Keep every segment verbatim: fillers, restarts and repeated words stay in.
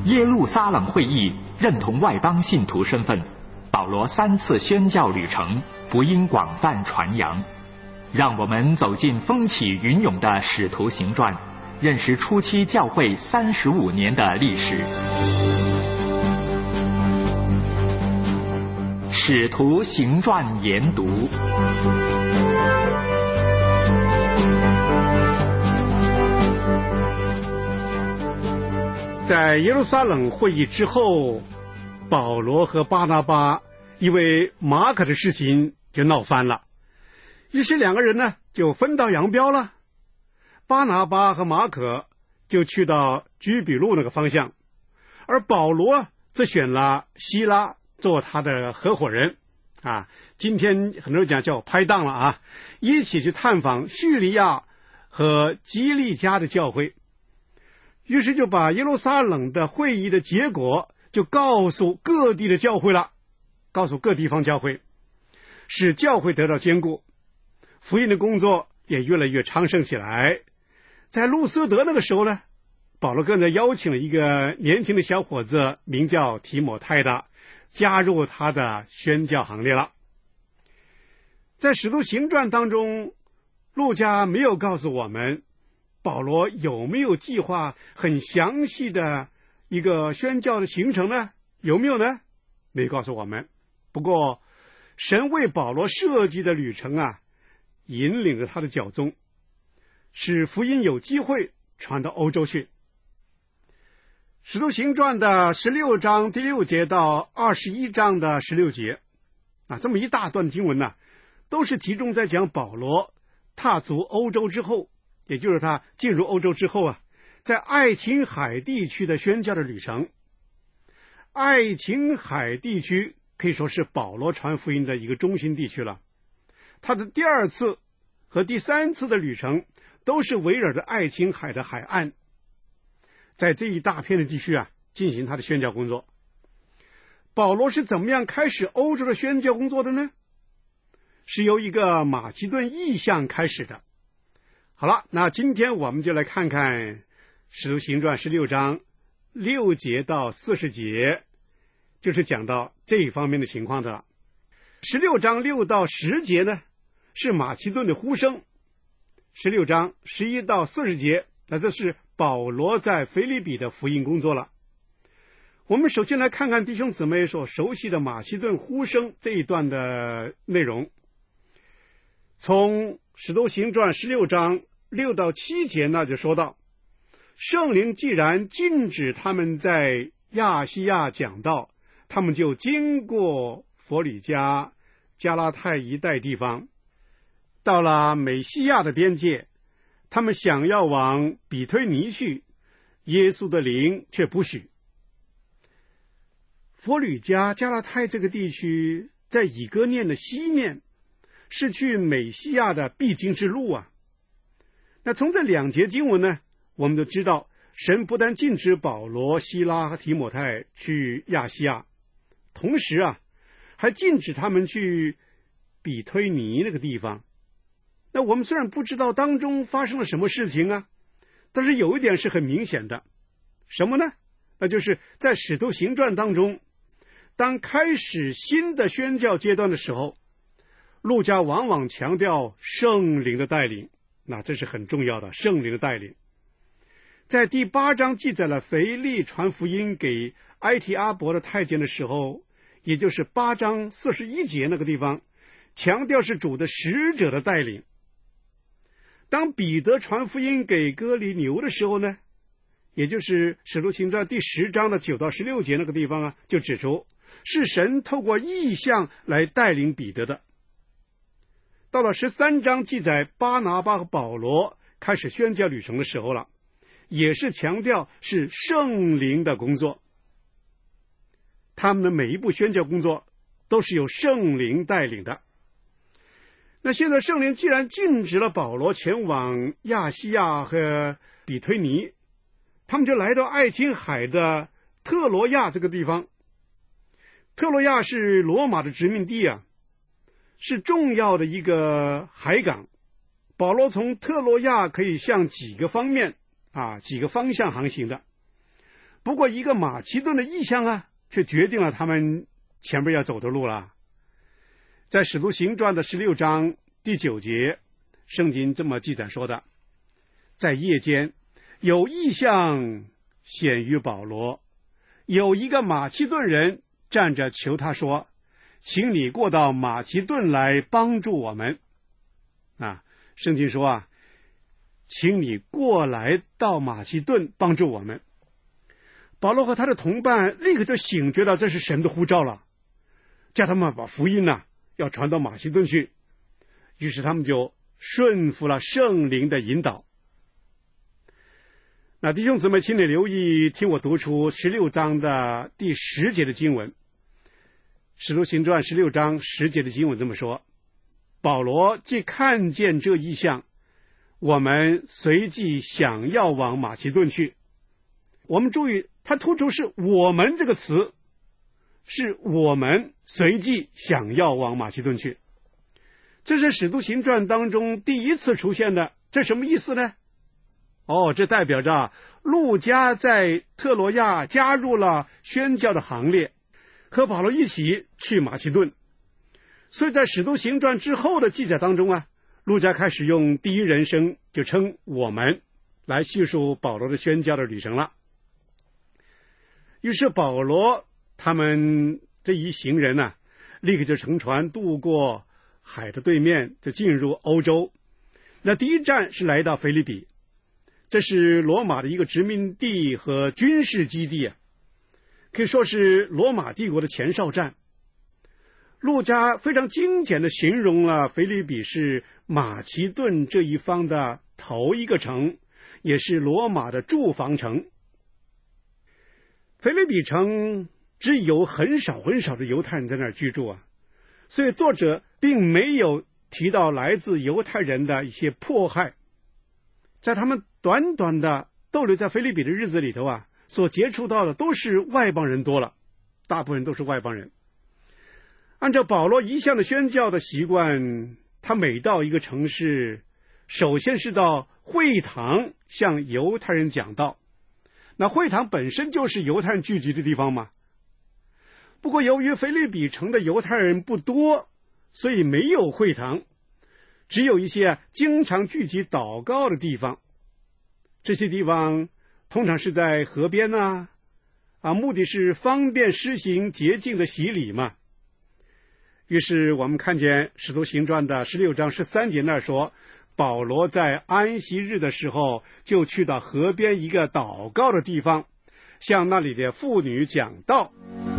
耶路撒冷会议认同外邦信徒身份，保罗三次宣教旅程，福音广泛传扬。让我们走进风起云涌的使徒行传，认识初期教会三十五年的历史。使徒行传研读。 在耶路撒冷会议之后，保罗和巴拿巴因为马可的事情就闹翻了，于是两个人呢就分道扬镳了。巴拿巴和马可就去到居比路那个方向，而保罗则选了希拉做他的合伙人啊。今天很多人讲叫拍档了啊，一起去探访叙利亚和基利家的教会。于是就把耶路撒冷的会议的结果就告诉各地的教会了，告诉各地方教会，使教会得到坚固，福音的工作也越来越昌盛起来。在路斯德那个时候呢，保罗更加邀请了一个年轻的小伙子，名叫提摩太的，加入他的宣教行列了。在使徒行传当中，路加没有告诉我们保罗有没有计划很详细的一个宣教的行程呢？有没有呢？没告诉我们。不过神为保罗设计的旅程啊，引领着他的脚踪，使福音有机会传到欧洲去。使徒行传的十六章第六节到二十一章的十六节啊，这么一大段经文呢、啊，都是集中在讲保罗踏足欧洲之后，也就是他进入欧洲之后啊，在爱琴海地区的宣教的旅程。爱琴海地区可以说是保罗传福音的一个中心地区了。他的第二次和第三次的旅程都是围绕着爱琴海的海岸，在这一大片的地区啊进行他的宣教工作。保罗是怎么样开始欧洲的宣教工作的呢？是由一个马其顿意象开始的。好了，那今天我们就来看看使徒行传十六章六节到四十节，就是讲到这一方面的情况的了。十六章六到十节呢是马其顿的呼声，十六章十一到四十节，那这是保罗在腓立比的福音工作了。我们首先来看看弟兄姊妹所熟悉的马其顿呼声这一段的内容。从使徒行传十六章六到七节呢就说到，圣灵既然禁止他们在亚细亚讲道，他们就经过弗里加、加拉太一带地方，到了美西亚的边界，他们想要往比推尼去，耶稣的灵却不许。弗里加、加拉太这个地区在以哥念的西面，是去美西亚的必经之路啊。那从这两节经文呢，我们都知道神不但禁止保罗、希拉和提摩太去亚细亚，同时啊还禁止他们去比推尼那个地方。那我们虽然不知道当中发生了什么事情啊，但是有一点是很明显的，什么呢？那就是在使徒行传当中，当开始新的宣教阶段的时候，路加往往强调圣灵的带领，那这是很重要的，圣灵的带领。在第八章记载了腓力传福音给埃提阿伯的太监的时候，也就是八章四十一节那个地方，强调是主的使者的带领。当彼得传福音给哥尼流的时候呢，也就是使徒行传第十章的九到十六节那个地方啊，就指出是神透过异象来带领彼得的。到了十三章记载巴拿巴和保罗开始宣教旅程的时候了，也是强调是圣灵的工作。他们的每一步宣教工作都是由圣灵带领的。那现在圣灵既然禁止了保罗前往亚细亚和比推尼，他们就来到爱琴海的特罗亚这个地方。特罗亚是罗马的殖民地啊，是重要的一个海港。保罗从特罗亚可以向几个方面啊几个方向航行的。 不过一个马其顿的意象啊，却决定了他们前面要走的路了。在使徒行传的十六章第九节，圣经这么记载说的：在夜间有异象显于保罗，有一个马其顿人站着求他说，请你过到马其顿来帮助我们。啊，圣经说啊，请你过来到马其顿帮助我们。保罗和他的同伴立刻就醒觉到这是神的呼召了，叫他们把福音呢、啊、要传到马其顿去。于是他们就顺服了圣灵的引导。那弟兄姊妹，请你留意，听我读出十六章的第十节的经文。使徒行传十六章十节的经文这么说：保罗既看见这异象，我们随即想要往马其顿去。我们注意，他突出是我们这个词，是我们随即想要往马其顿去。这是使徒行传当中第一次出现的，这什么意思呢？哦，这代表着路加在特罗亚加入了宣教的行列，和保罗一起去马其顿。所以在使徒行传之后的记载当中啊，路加开始用第一人称，就称我们来叙述保罗的宣教的旅程了。于是保罗他们这一行人呢、啊，立刻就乘船渡过海的对面，就进入欧洲。那第一站是来到腓立比，这是罗马的一个殖民地和军事基地啊，可以说是罗马帝国的前哨站。路加非常精简地形容了腓立比是马其顿这一方的头一个城，也是罗马的驻防城。腓立比城只有很少很少的犹太人在那儿居住啊，所以作者并没有提到来自犹太人的一些迫害。在他们短短的逗留在腓立比的日子里头啊，所接触到的都是外邦人多了，大部分都是外邦人。按照保罗一向的宣教的习惯，他每到一个城市，首先是到会堂向犹太人讲道。那会堂本身就是犹太人聚集的地方嘛。不过由于腓立比城的犹太人不多，所以没有会堂，只有一些经常聚集祷告的地方。这些地方通常是在河边啊，啊，目的是方便施行洁净的洗礼嘛。于是我们看见使徒行传的十六章十三节那儿说，保罗在安息日的时候就去到河边一个祷告的地方，向那里的妇女讲道。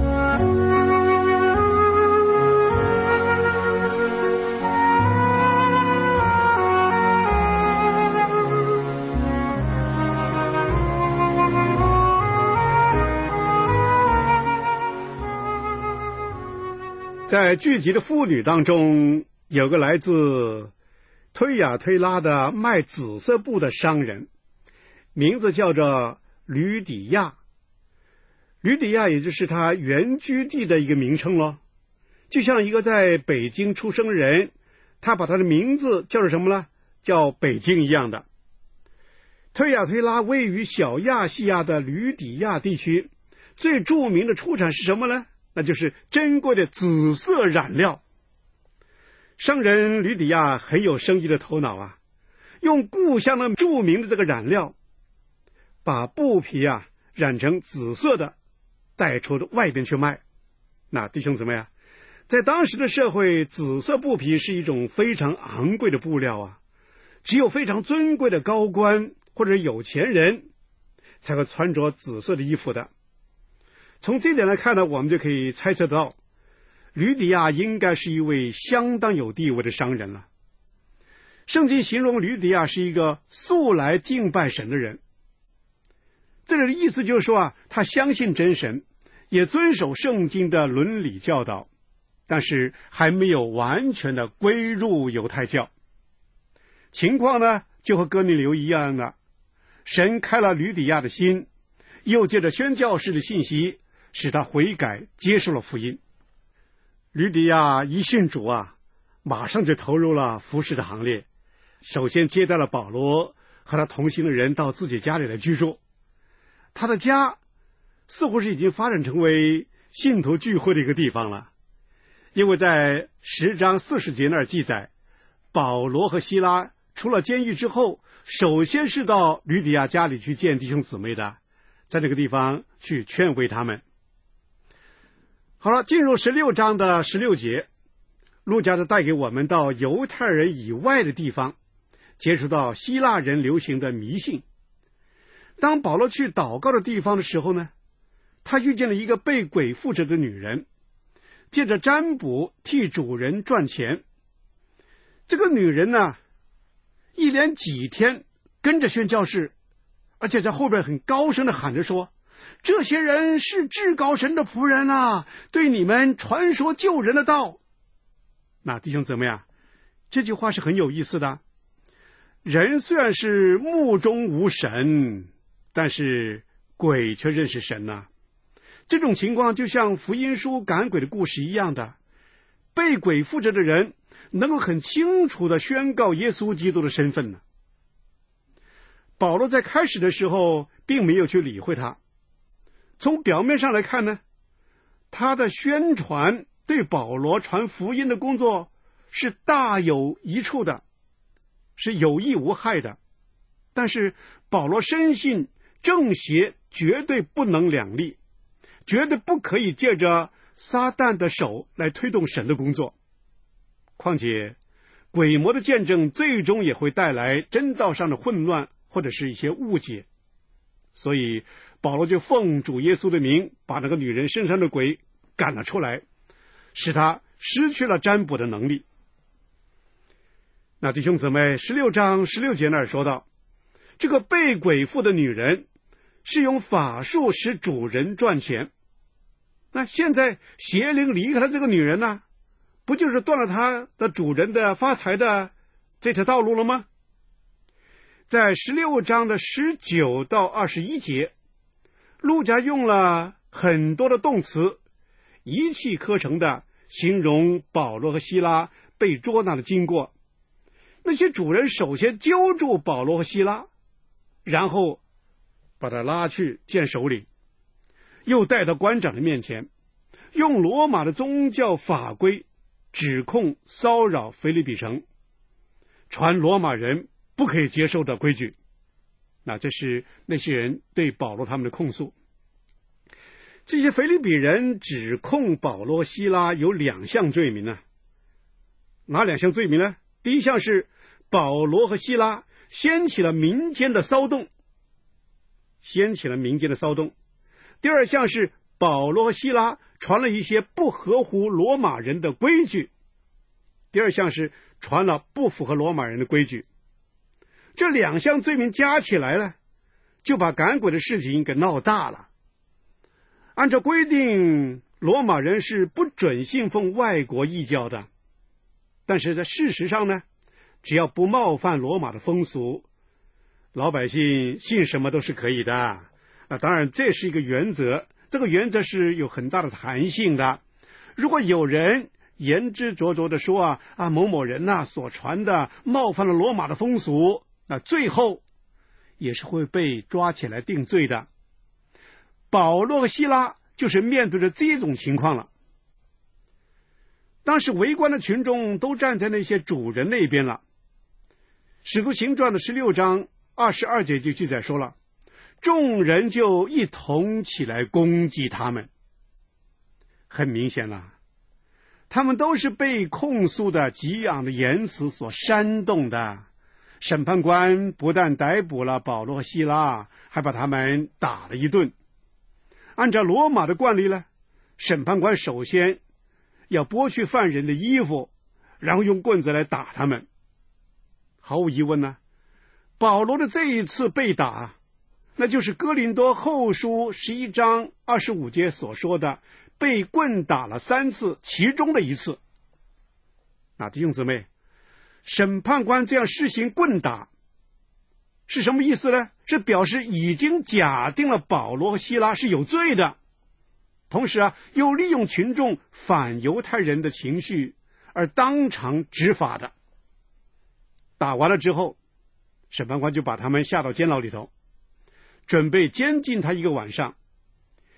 在聚集的妇女当中，有个来自推雅推拉的卖紫色布的商人，名字叫做吕底亚。吕底亚也就是他原居地的一个名称咯，就像一个在北京出生的人，他把他的名字叫做什么呢？叫北京一样的。推雅推拉位于小亚细亚的吕底亚地区，最著名的出产是什么呢？那就是珍贵的紫色染料。商人吕底亚很有生意的头脑啊，用故乡的著名的这个染料，把布皮啊染成紫色的，带出外边去卖。那弟兄姊妹啊，在当时的社会，紫色布皮是一种非常昂贵的布料啊，只有非常尊贵的高官或者有钱人才会穿着紫色的衣服的。从这点来看呢，我们就可以猜测到，吕底亚应该是一位相当有地位的商人了。圣经形容吕底亚是一个素来敬拜神的人，这里的意思就是说啊，他相信真神，也遵守圣经的伦理教导，但是还没有完全的归入犹太教。情况呢，就和哥尼流一样的，神开了吕底亚的心，又借着宣教士的信息，使他悔改，接受了福音。吕底亚一信主啊，马上就投入了服侍的行列，首先接待了保罗和他同行的人到自己家里来居住。他的家似乎是已经发展成为信徒聚会的一个地方了。因为在十章四十节那儿记载，保罗和希拉出了监狱之后，首先是到吕底亚家里去见弟兄姊妹的，在这个地方去劝慰他们。好了，进入十六章的十六节，路加就带给我们到犹太人以外的地方，接触到希腊人流行的迷信。当保罗去祷告的地方的时候呢，他遇见了一个被鬼附着的女人，借着占卜替主人赚钱。这个女人呢，一连几天跟着宣教士，而且在后边很高声的喊着说，这些人是至高神的仆人啊，对你们传说救人的道。那弟兄姊妹啊，这句话是很有意思的。人虽然是目中无神，但是鬼却认识神啊。这种情况就像福音书赶鬼的故事一样的，被鬼附着的人能够很清楚的宣告耶稣基督的身份呢。保罗在开始的时候并没有去理会他，从表面上来看呢，他的宣传对保罗传福音的工作是大有益处的，是有益无害的。但是保罗深信正邪绝对不能两立，绝对不可以借着撒旦的手来推动神的工作。况且鬼魔的见证最终也会带来真道上的混乱或者是一些误解。所以保罗就奉主耶稣的名，把那个女人身上的鬼赶了出来，使她失去了占卜的能力。那弟兄姊妹，十六章十六节那儿说到，这个被鬼附的女人是用法术使主人赚钱。那现在邪灵离开了这个女人呢，不就是断了她的主人的发财的这条道路了吗？在十六章的十九到二十一节，路加用了很多的动词，一气呵成的形容保罗和希拉被捉拿的经过。那些主人首先揪住保罗和希拉，然后把他拉去见首领，又带到官长的面前，用罗马的宗教法规指控骚扰腓立比城，传罗马人不可以接受的规矩。那这是那些人对保罗他们的控诉。这些腓立比人指控保罗希拉有两项罪名呢。哪两项罪名呢？第一项是保罗和希拉掀起了民间的骚动，掀起了民间的骚动。第二项是保罗和希拉传了一些不合乎罗马人的规矩。第二项是传了不符合罗马人的规矩。这两项罪名加起来了，就把赶鬼的事情给闹大了。按照规定，罗马人是不准信奉外国异教的，但是在事实上呢，只要不冒犯罗马的风俗，老百姓信什么都是可以的。啊，当然这是一个原则，这个原则是有很大的弹性的。如果有人言之灼灼的说啊啊某某人呐、啊、所传的冒犯了罗马的风俗，那最后也是会被抓起来定罪的。保罗和希拉就是面对着这种情况了。当时围观的群众都站在那些主人那边了。使徒行传的十六章二十二节就记载说了，众人就一同起来攻击他们。很明显了，他们都是被控诉的激昂的言辞所煽动的。审判官不但逮捕了保罗和希拉，还把他们打了一顿。按照罗马的惯例呢，审判官首先要剥去犯人的衣服，然后用棍子来打他们。毫无疑问呢，保罗的这一次被打，那就是哥林多后书十一章二十五节所说的被棍打了三次其中的一次。那弟兄姊妹，审判官这样施行棍打是什么意思呢？是表示已经假定了保罗和希拉是有罪的，同时啊，又利用群众反犹太人的情绪而当场执法的。打完了之后，审判官就把他们下到监牢里头，准备监禁他一个晚上。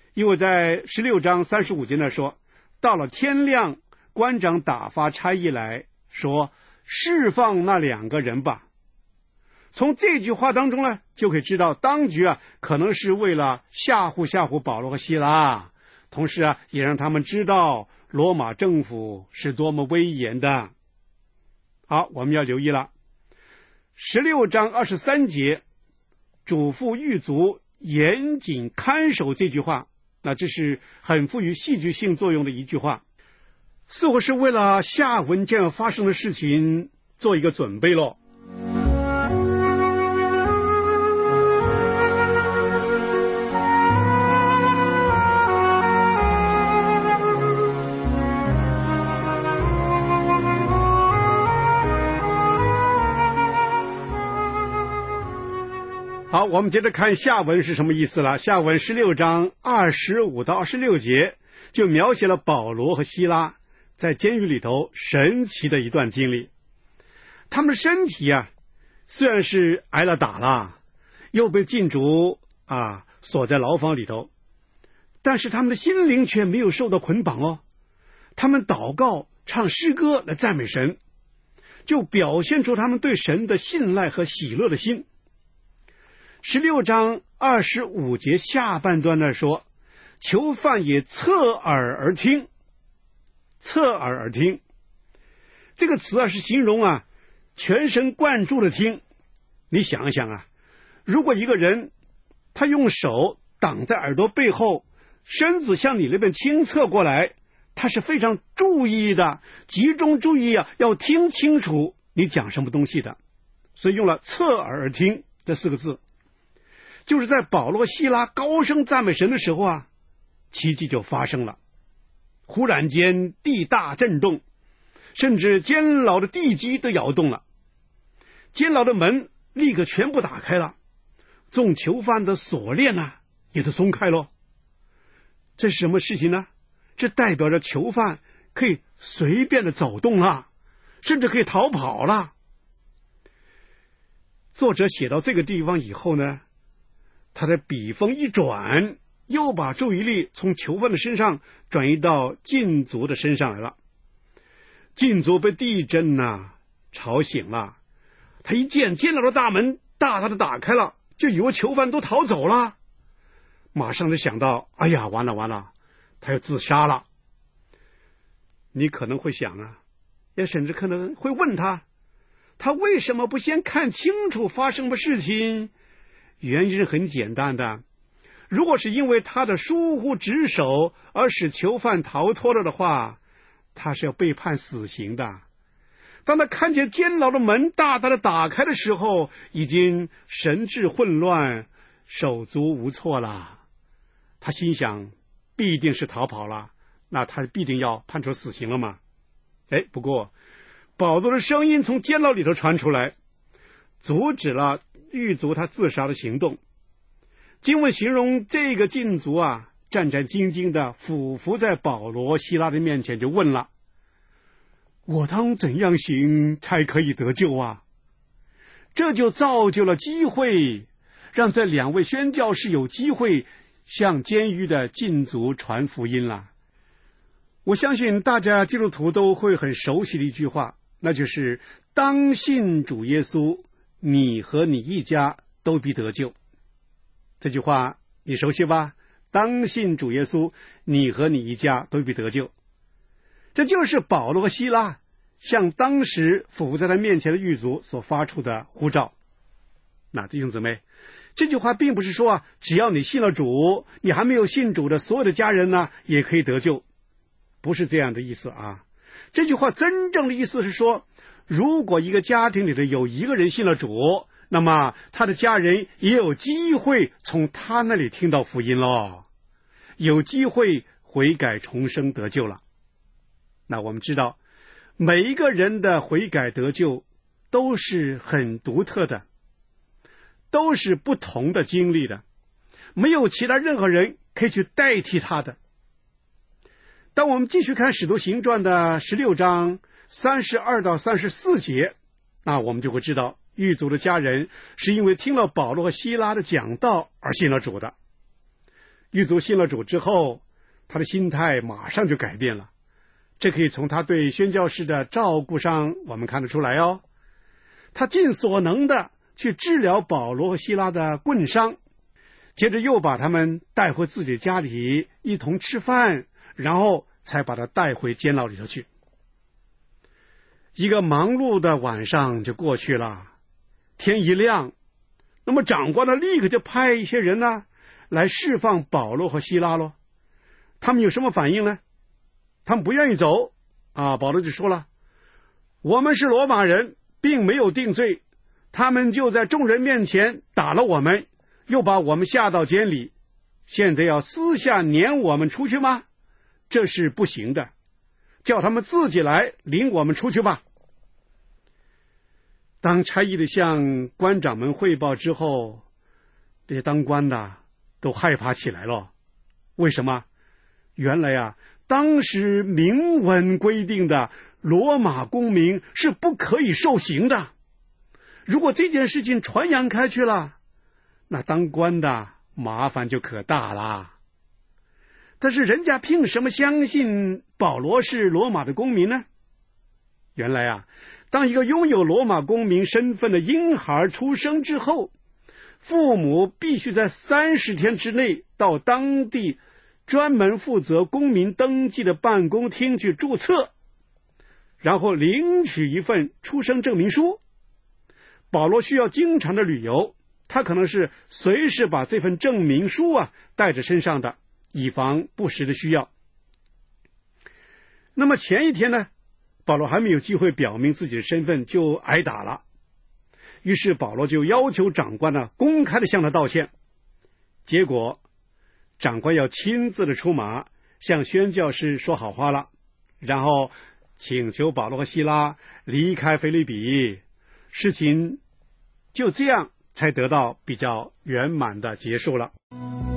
因为在十六章三十五节那说，到了天亮，官长打发差役来说，释放那两个人吧。从这句话当中呢，就可以知道当局啊，可能是为了吓唬吓唬保罗和希拉，同时啊，也让他们知道罗马政府是多么威严的。好，我们要留意了，十六章二十三节，嘱咐狱卒严谨看守这句话，那这是很富于戏剧性作用的一句话，似乎是为了下文将要发生的事情做一个准备咯。好，我们接着看下文是什么意思了。下文十六章二十五到二十六节就描写了保罗和希拉在监狱里头神奇的一段经历。他们的身体啊，虽然是挨了打了，又被禁足啊锁在牢房里头，但是他们的心灵却没有受到捆绑哦。他们祷告、唱诗歌来赞美神，就表现出他们对神的信赖和喜乐的心。十六章二十五节下半段那说，囚犯也侧耳而听。侧耳而听这个词啊，是形容啊全神贯注的听。你想一想啊，如果一个人他用手挡在耳朵背后，身子向你那边倾侧过来，他是非常注意的，集中注意啊，要听清楚你讲什么东西的，所以用了侧耳而听这四个字。就是在保罗希拉高声赞美神的时候啊，奇迹就发生了。忽然间地大震动，甚至监牢的地基都摇动了，监牢的门立刻全部打开了，众囚犯的锁链呢、啊、也都松开了。这是什么事情呢？这代表着囚犯可以随便的走动了，甚至可以逃跑了。作者写到这个地方以后呢，他的笔锋一转，又把注意力从囚犯的身上转移到禁足的身上来了。禁足被地震呐、啊、吵醒了，他一见监牢的大门大大的打开了，就以为囚犯都逃走了，马上就想到，哎呀，完了完了，他要自杀了。你可能会想啊，也甚至可能会问他，他为什么不先看清楚发生的事情？原因是很简单的，如果是因为他的疏忽职守而使囚犯逃脱了的话，他是要被判死刑的。当他看见监牢的门大大的打开的时候，已经神志混乱，手足无措了。他心想，必定是逃跑了，那他必定要判处死刑了嘛。哎，不过保罗的声音从监牢里头传出来，阻止了狱卒他自杀的行动。经文形容这个禁足啊，战战兢兢的俯伏在保罗希拉的面前，就问了，我当怎样行才可以得救啊？这就造就了机会，让这两位宣教士有机会向监狱的禁足传福音了。我相信大家基督徒都会很熟悉的一句话，那就是当信主耶稣，你和你一家都必得救。这句话你熟悉吧？当信主耶稣，你和你一家都必得救。这就是保罗和希拉向当时俯伏在他面前的狱卒所发出的呼召。那弟兄姊妹，这句话并不是说啊，只要你信了主，你还没有信主的所有的家人呢也可以得救，不是这样的意思啊。这句话真正的意思是说，如果一个家庭里头有一个人信了主，那么他的家人也有机会从他那里听到福音咯，有机会悔改重生得救了。那我们知道，每一个人的悔改得救都是很独特的，都是不同的经历的，没有其他任何人可以去代替他的。当我们继续看使徒行传的十六章三十二到三十四节，那我们就会知道狱卒的家人是因为听了保罗和希拉的讲道而信了主的。 狱卒信了主之后，他的心态马上就改变了，这可以从他对宣教士的照顾上我们看得出来哦。他尽所能的去治疗保罗和希拉的棍伤，接着又把他们带回自己家里一同吃饭，然后才把他带回监牢里头去。一个忙碌的晚上就过去了，天一亮，那么长官呢立刻就派一些人呢来释放保罗和希拉咯。他们有什么反应呢？他们不愿意走啊。保罗就说了，我们是罗马人，并没有定罪，他们就在众人面前打了我们，又把我们下到监里，现在要私下撵我们出去吗？这是不行的，叫他们自己来领我们出去吧。当差役的向官长们汇报之后，这些当官的都害怕起来了。为什么？原来啊，当时明文规定的罗马公民是不可以受刑的。如果这件事情传扬开去了，那当官的麻烦就可大了。但是人家凭什么相信保罗是罗马的公民呢？原来啊，当一个拥有罗马公民身份的婴孩出生之后，父母必须在三十天之内到当地专门负责公民登记的办公厅去注册，然后领取一份出生证明书。保罗需要经常的旅游，他可能是随时把这份证明书啊带着身上的，以防不时的需要。那么前一天呢，保罗还没有机会表明自己的身份就挨打了，于是保罗就要求长官呢公开的向他道歉。结果长官要亲自的出马向宣教士说好话了，然后请求保罗和希拉离开腓立比，事情就这样才得到比较圆满的结束了。